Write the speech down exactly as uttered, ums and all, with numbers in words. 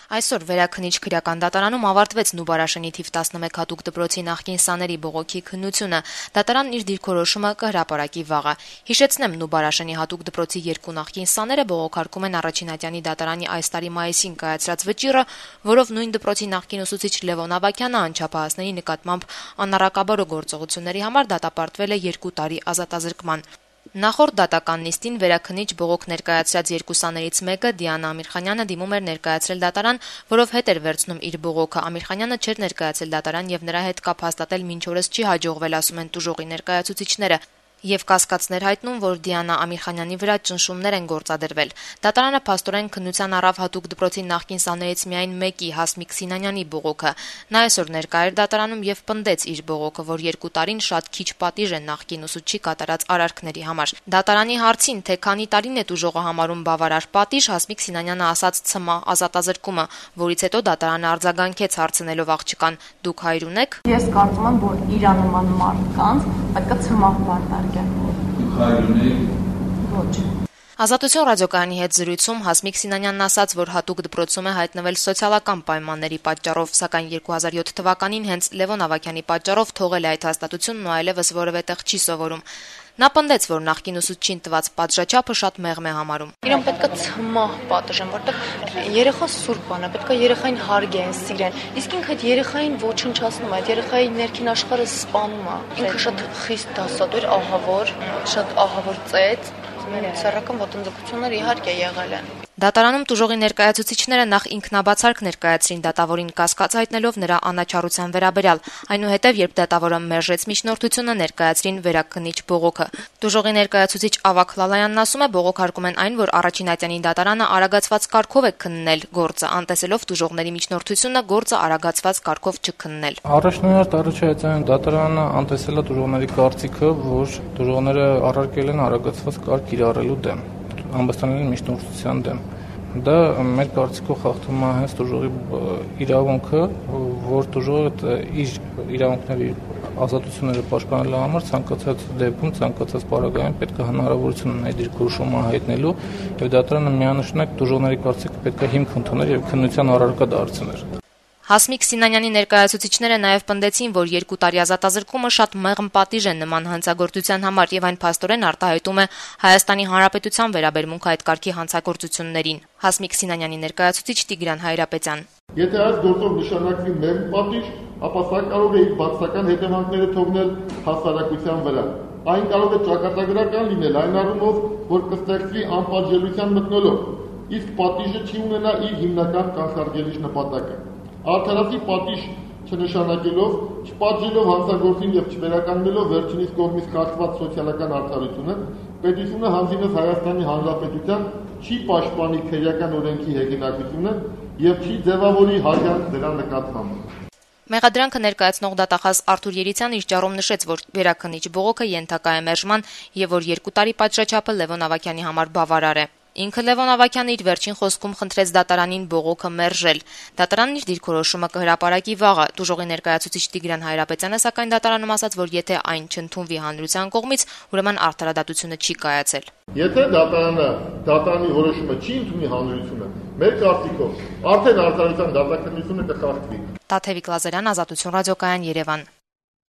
Այսօր Վերաքնիչ քրեական դատարանում ավարտվեց Նուբարաշենի թիվ տասնմեկ հատուկ դպրոցի նախկին սաների բողոքի քննությունը։ Դատարանն իր դիրքորոշումը կհրապարակի վաղը։ Հիշեցնեմ, Նուբարաշենի հատուկ դպրոցի երկու նախկին սաները բողոքարկում են Առաջինատյանի դատարանի այս տարի մայիսին կայացրած վճիռը, որով նույն դպրոցի նախկին ուսուցիչ Լևոն Ավագյանը անչափահասների նկատմամբ անառակաբարո գործողությունների համար դատապարտվել է երկու տարի ազատազրկման։ Նախորդ դատական նիստին Վերաքնիչ բողոք ներկայացրած երկու սաներից մեկը Դիանա Ամիրխանյանը դիմում էր ներկայացրել դատարան, որով հետ էր վերցնում իր բողոքը։ Ամիրխանյանը չէր ներկայացել դատարան եւ նրա հետ կապ հաստատել մինչ օրս չի հաջողվել, ասում են տուժողի ներկայացուցիչները։ Եվ կասկածներ հայտնում, որ Դիանա Ամիրխանյանի վրա ճնշումներ են գործադրվել։ Դատարանը փաստորեն քննության առավ հատուկ դպրոցի նախկին սաներից միայն մեկի Հասմիկ Սինանյանի բողոքը։ Նա այսօր ներկա էր դատարանում եւ պնդեց իր բողոքը, որ երկու տարին շատ քիչ պատիժ է նախկին ուսուցչի կատարած արարքների համար։ Դատարանի հարցին, թե քանի տարին է տուժողը համարում բավարար պատիժ, Հասմիկ Սինանյանը ասաց ցմահ ազատազրկումը, որից հետո դատարանը արձագանքեց հարցնելով աղջկան. «Դուք հայր ունեք»։ Ես կարծում եմ, որ իր նման մարդկանց պետք է ցմահ բարտարկել։ Հայր ունեք։ Ոչ։ Ազատություն ռադիոկայանի հետ զրույցում Հասմիկ Սինանյանն ասաց, որ հատուկ դպրոցում է հայտնվել սոցիալական պայմանների պատճառով, սակայն երկու հազար յոթ թվականին հենց Լևոն Ավագյանի պատճառով թողել է այդ հաստատությունն ու այլևս որևէ տեղ չի սովորում։ Նա պնդեց, որ նախկին ուսուցչին տված պատժաչափը շատ մեղմ է համարում։ Իրեն պետք է ցմահ պատժեն, որտեղ երեխա սուրբ բան է, պետք է երեխային հարգեն, սիրեն։ Իսկ ինքը այդ երեխային ոչնչացնում է, այդ երեխայի ներքին աշխարհը սպանում է։ Ինքը շատ խիստ դասադուր, ահավոր, շատ ահավոր ծեծ, սեռական ոտնձգություններ իհարկե եղել են։ Դատարանում տուժողի ներկայացուցիչները նախ ինքնաբացարկ ներկայացրին դատավորին կասկած հայտնելով նրա անաչառության վերաբերյալ, այնուհետև երբ դատավորը մերժեց միջնորդությունը, ներկայացրին Վերաքնիչ բողոքը։ Տուժողի ներկայացուցիչ Ավագ Լալայանն ասում է, բողոքարկում են այն, որ Առաջինատյանի դատարանը արագացված կարգով է քննել գործը, անտեսելով տուժողների միջնորդությունը գործը արագացված կարգով չքննել։ Առաջնորդ Առաջինատյանի դատարանը անտեսել է տուժողների կարծիքը, որ տուժողները առարկել են արագացված կարգ կիրառելու դեմ, ամբաստանային միջնորդության դեմ։ Դա մեր կարծիքով խախտում է հենց տուժողի իրավունքը, որ տուժողը իր իրավունքների ազատությունները պաշտպանելու համար ցանկացած դեպքում, ցանկացած պարագայում պետք է հնարավորություն ունենա դիրքորոշումը հայտնելու, եւ դատարանը միանշանակ տուժողների կարծիքը պետք է հիմք ընդուներ եւ քննության առարկա դարձներ։ Հասմիկ Սինանյանի ներկայացուցիչները նաև պնդեցին, որ երկու տարի ազատազրկումը շատ մեղմ պատիժ է նման հանցագործության համար եւ այն փաստորեն արտահայտում է Հայաստանի Հանրապետության վերաբերմունք այդ կարգի հանցագործություններին։ Հասմիկ Սինանյանի ներկայացուցիչ Տիգրան Հայրապետյան. Եթե այս գործով նշանակվի մեղմ պատիժ, ապա սա կարող է իր բացասական հետևանքները թողնել հասարակության վրա։ Այն կարող է ճակատագրական լինել այն առումով, որ կստեղծվի անպատժելիության մթնոլորտ, իսկ պատիժը չի ունենա իր հիմնական կանխարգելիչ նպատակը։ Արդարացի պատիժ չնշանակելով, չպատժելով հանցագործին եւ չվերականգնելով վերջինիս կողմից կարգված սոցիալական արդարությունը, պետությունը հանձինս Հայաստանի Հանրապետության չի պաշտպանի քրեական օրենքի հեղինակությունը եւ չի ձևավորի հարգանք դրա նկատմամբ։ Մեղադրանքը ներկայացնող դատախազ Արթուր Երիցյանը իր ճառում նշեց, որ Վերաքնիչ բողոքը ենթակա է մերժման եւ որ երկու տարի պատժաչափը Լևոն Ավագյանի համար բավարար է։ Ինքը Լևոն Ավագյանը իր վերջին խոսքում խնդրեց դատարանին բողոքը մերժել։ Դատարանն իր դիրքորոշումը կհրապարակի վաղը։ Տուժողի ներկայացուցիչ Տիգրան Հայրապետյանը սակայն դատարանում ասաց, որ եթե այն չընդունվի հանրության կողմից, ուրեմն արդարադատությունը չի կայացել։ Եթե դատարանը դատարանի որոշումը չի ընդունի հանրությունը, մեր կարծիքով արդեն արդարության դատաքննությունը կխախտվի։ Տաթևիկ Լազարյան, Ազատություն ռադիոկայան, Երևան։